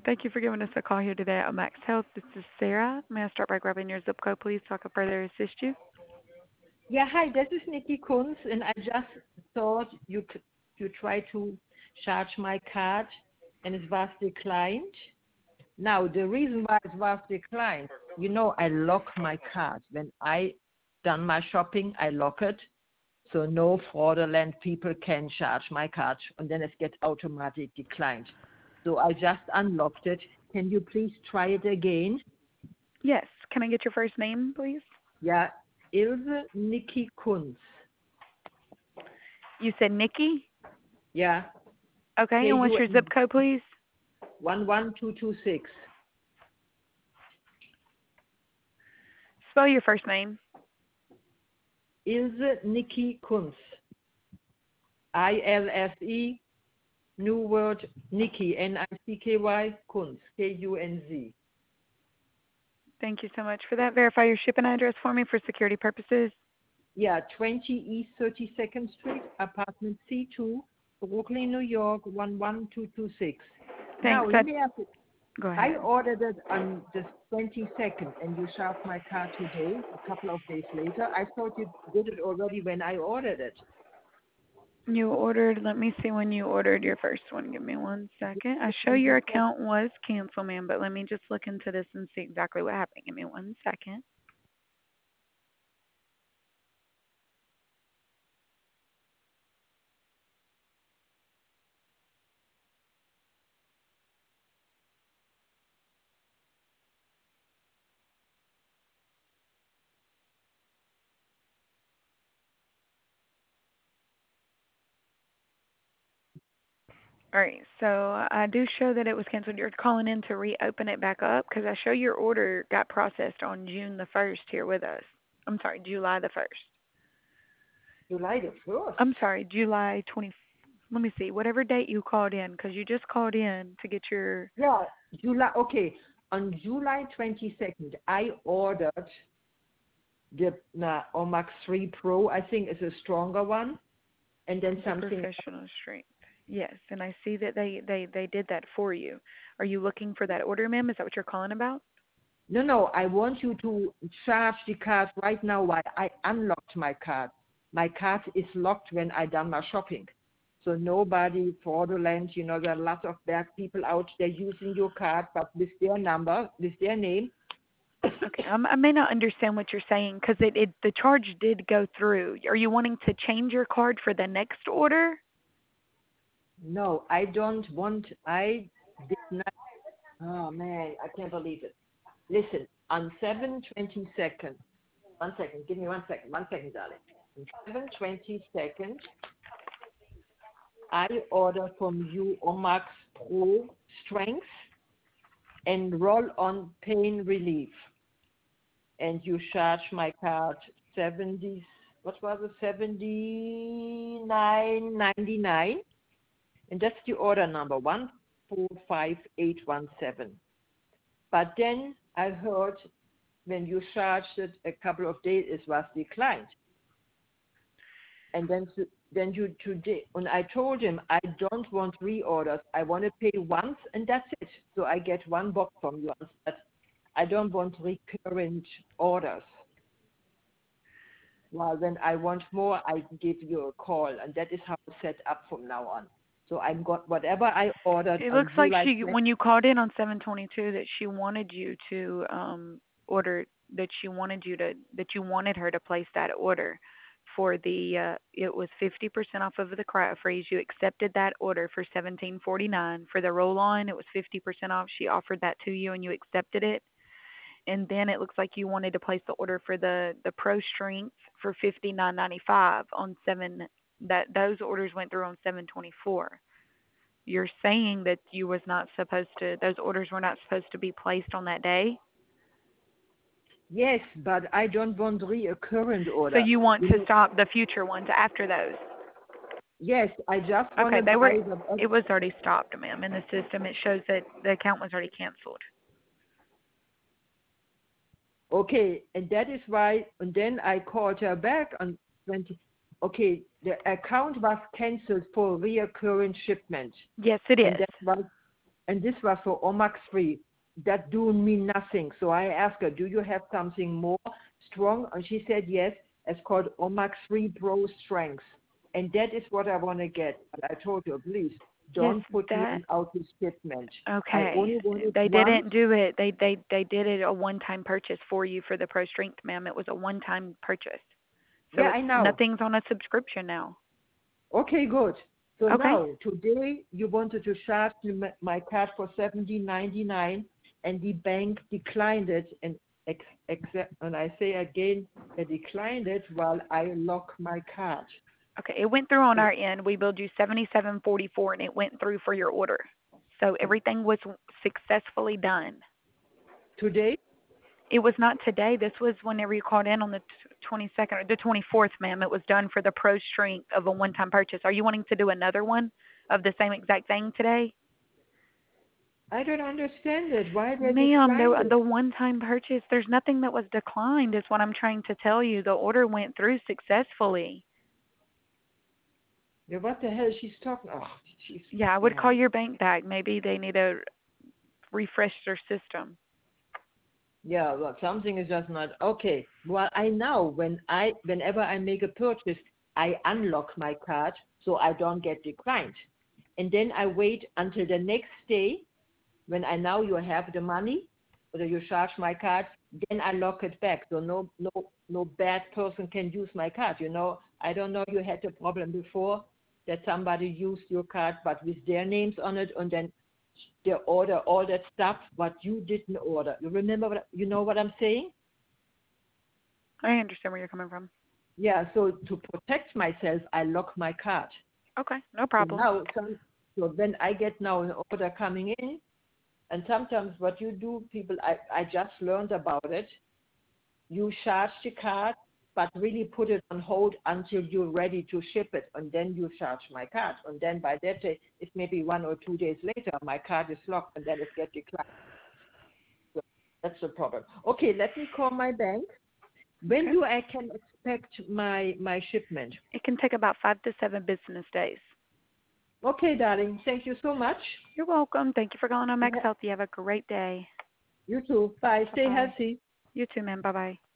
Thank you for giving us a call here today at Max Health. This is Sarah. May I start by grabbing your zip code, please, so I can further assist you? Yeah, hi, this is Nikki Kunz, and I just thought you tried to charge my card, and it was declined. Now, the reason why it was declined, I lock my card. When I done my shopping, I lock it, so no fraudulent people can charge my card, and then it gets automatically declined. So I just unlocked it. Can you please try it again? Yes. Can I get your first name, please? Yeah, Ilse Nikki Kunz. You said Nikki? Yeah, Okay, and what's your zip code, please? 11226. Spell your first name. Ilse Nikki Kunz. ILSE, new word, Nikki, Nicky, Kunz, Kunz. Thank you so much for that. Verify your shipping address for me for security purposes. Yeah, 20 East 32nd Street, apartment C2, Brooklyn, New York, 11226. Thanks. Now, let me ask you. Go ahead. I ordered it on the 22nd, and you charged my card today, a couple of days later. I thought you did it already when I ordered it. You ordered, let me see when you ordered your first one. Give me one second. I show your account was canceled, ma'am, but let me just look into this and see exactly what happened. Give me one second. All right, so I do show that it was canceled. You're calling in to reopen it back up because I show your order got processed on June the 1st here with us. I'm sorry, July the 1st. July the 1st? I'm sorry, July 20. Let me see, whatever date you called in, because you just called in to get your... Yeah, July, okay. On July 22nd, I ordered the Omax 3 Pro, I think is a stronger one, and then something... Professional strength. Yes, and I see that they did that for you. Are you looking for that order, ma'am? Is that what you're calling about? No, I want you to charge the card right now while I unlocked my card. My card is locked when I done my shopping. So nobody fraudulent, there are lots of bad people out there using your card, but with their number, with their name. Okay, I may not understand what you're saying because the charge did go through. Are you wanting to change your card for the next order? No, I don't want, I did not, oh man, I can't believe it. Listen, on 7/22nd, 1 second, give me 1 second, darling. On 7/22nd, I order from you Omax Pro Strength and roll-on pain relief. And you charge my card 70, what was it, 79.99, and that's the order number 145817. But then I heard when you charged it a couple of days, it was declined. And then you today, and I told him I don't want reorders. I want to pay once, and that's it. So I get one box from you. But I don't want recurrent orders. Well, when I want more, I give you a call, and that is how it's set up from now on. So I got whatever I ordered. It looks like when you called in on 7/22, that she wanted you to order, that you wanted her to place that order for the it was 50% off of the cryo freeze. You accepted that order for $17.49 for the roll on. It was 50% off. She offered that to you and you accepted it. And then it looks like you wanted to place the order for the Pro Strength for $59.95 on 7. That those orders went through on 7/24. You're saying that those orders were not supposed to be placed on that day? Yes, but I don't want recurrent order. So you want to stop the future ones after those? Yes, I just want to... Okay, it was already stopped, ma'am. In the system, it shows that the account was already canceled. Okay, and that is why, and then I called her back on 20. Okay, the account was canceled for recurrent shipment. Yes, it is. And that's why, and this was for Omax 3. That do mean nothing. So I asked her, do you have something more strong? And she said yes. It's called Omax 3 Pro Strength. And that is what I want to get. But I told her, please, don't put me in out of shipment. I only Okay. want it They once. didn't do it. They did it a one-time purchase for you for the Pro Strength, ma'am. It was a one-time purchase. So Yeah, I know. nothing's on a subscription now. Okay, good. So Okay. now, today, you wanted to charge my card for $17.99, and the bank declined it. And I say again, they declined it while I lock my card. Okay, it went through on our end. We billed you $77.44, and it went through for your order. So everything was successfully done. Today? It was not today. This was whenever you called in on the 22nd or the 24th, ma'am. It was done for the Pro Strength of a one-time purchase. Are you wanting to do another one of the same exact thing today? I don't understand it. Why did Ma'am, it? the one-time purchase, there's nothing that was declined is what I'm trying to tell you. The order went through successfully. Yeah, what the hell she's talking? Oh, she's. Yeah, I would call your bank back. Maybe they need to refresh their system. Yeah, well, something is just not okay. Well, I know whenever I make a purchase, I unlock my card so I don't get declined, and then I wait until the next day when I know you have the money, or you charge my card, then I lock it back. So no bad person can use my card. You know, I don't know. You had a problem before that somebody used your card, but with their names on it, and then they order all that stuff what you didn't order. You remember you know what I'm saying? I understand where you're coming from. Yeah, so to protect myself, I lock my card. Okay, no problem. So then I get now an order coming in, and sometimes what you do, people, I just learned about it. You charge the card, but really put it on hold until you're ready to ship it, and then you charge my card. And then by that day, it's maybe 1 or 2 days later, my card is locked, and then it gets declined. So that's the problem. Okay, let me call my bank. When do I can expect my shipment? It can take about 5 to 7 business days. Okay, darling. Thank you so much. You're welcome. Thank you for calling on Max Health. You have a great day. You too. Bye. Stay healthy. You too, ma'am. Bye-bye.